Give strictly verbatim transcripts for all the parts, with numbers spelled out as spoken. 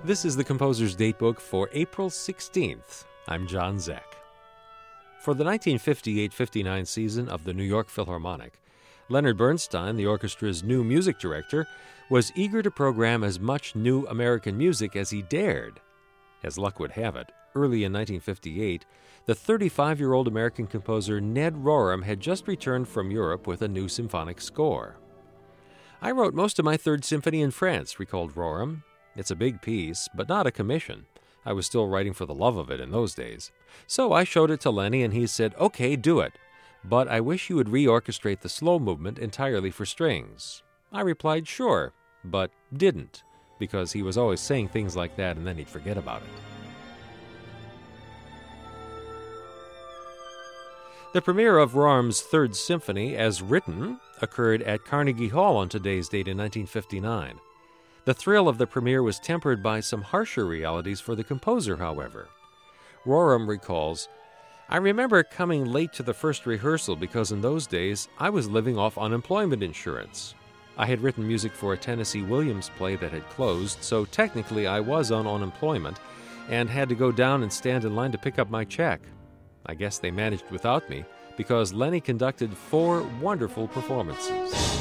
This is the Composer's Datebook for April sixteenth. I'm John Zeck. For the nineteen fifty-eight fifty-nine season of the New York Philharmonic, Leonard Bernstein, the orchestra's new music director, was eager to program as much new American music as he dared. As luck would have it, early in nineteen fifty-eight, the thirty-five-year-old American composer Ned Rorem had just returned from Europe with a new symphonic score. "I wrote most of my Third Symphony in France," recalled Rorem. "It's a big piece, but not a commission. I was still writing for the love of it in those days. So I showed it to Lenny, and he said, 'Okay, do it. But I wish you would reorchestrate the slow movement entirely for strings.' I replied, 'Sure,' but didn't, because he was always saying things like that and then he'd forget about it." The premiere of Rorem's Third Symphony, as written, occurred at Carnegie Hall on today's date in nineteen fifty-nine. The thrill of the premiere was tempered by some harsher realities for the composer, however. Rorem recalls, "I remember coming late to the first rehearsal because in those days I was living off unemployment insurance. I had written music for a Tennessee Williams play that had closed, so technically I was on unemployment and had to go down and stand in line to pick up my check. I guess they managed without me because Lenny conducted four wonderful performances."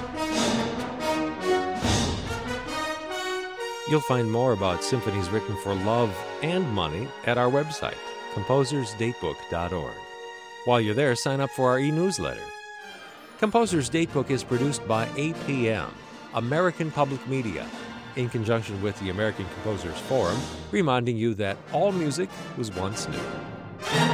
You'll find more about symphonies written for love and money at our website, composers datebook dot org. While you're there, sign up for our e-newsletter. Composer's Datebook is produced by A P M, American Public Media, in conjunction with the American Composers Forum, reminding you that all music was once new.